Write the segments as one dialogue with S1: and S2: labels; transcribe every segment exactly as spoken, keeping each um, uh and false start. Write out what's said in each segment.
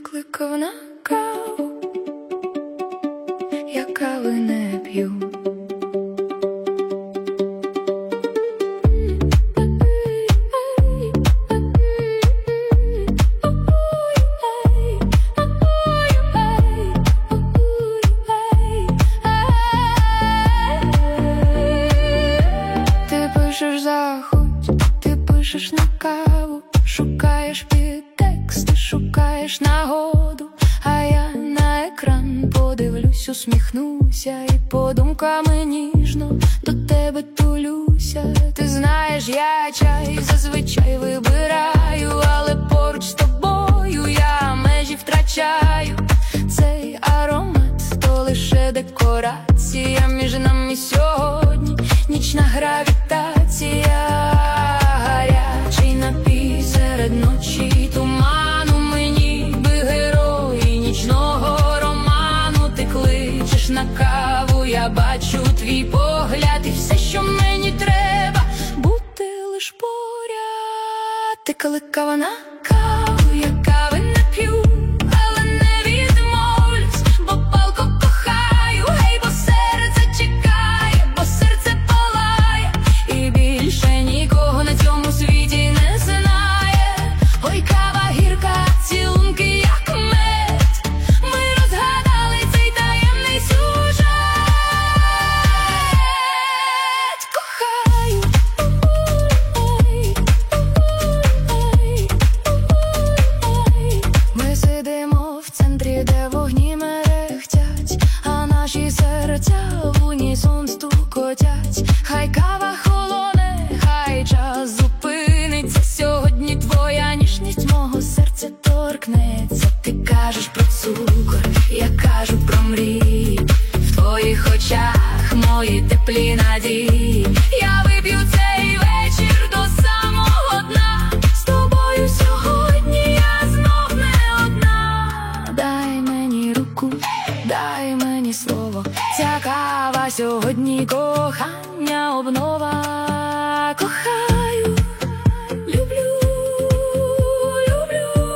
S1: кликав на каву, я кави не п'ю. Ти пишеш заходь, ти пишеш на каву, шукаєш підтексти, шукаєш нагоду, а я на екран подивлюсь, усміхнуся і подумками ніжно до тебе тулюся. Ти знаєш, я чай зазвичай вибираю, але поруч з тобою я межі втрачаю. Цей аромат то лише декорація, між нами сьогодні нічна гравітація. Гарячий напій серед ночі туману, ми ніби герої нічного роману. Ти кличеш на каву, я бачу твій погляд, і все, що мені треба, бути лиш поряд. Ти кликав на каву, я кави не п'ю, але не відмовлюсь, бо палко кохаю. Гей, бо серце чекає, бо серце палає, і більше нікого на цьому світі не знає. Ой, кава гірка, цілунки як мед, ми розгадали цей таємний сюжет. Кохаю, ми сидимо в центрі, де вогні мерехтять, а наші серця в унісон стукотять. Хай кава холоне, хай час зупиниться, сьогодні твоя ніжність мого серця торкнеться. Ти кажеш про цукор, я кажу про мрії, в твоїх очах мої теплі надії. Я вип'ю цей вечір до самого дна, з тобою сьогодні я знов не одна. Дай мені руку, дай мені слово, ця кава сьогодні кохання обнова. Кохаю, люблю, люблю.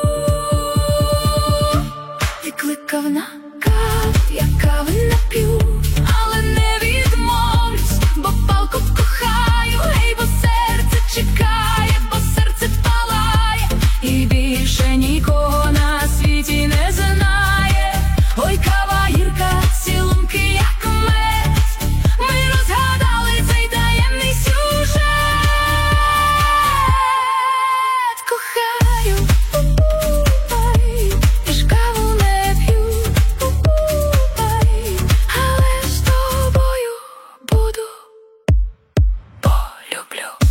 S1: Ти кликав на каву, я кави не п'ю, але не відмовлюсь, бо палко кохаю. Гей, бо серце чекає, бо серце палає, і більше нікого на світі не знає. Ой, кава гірка, цілунки як мед, ми розгадали цей таємний сюжет. Кохаю, я ж каву не п'ю, але з тобою буду, полюблю.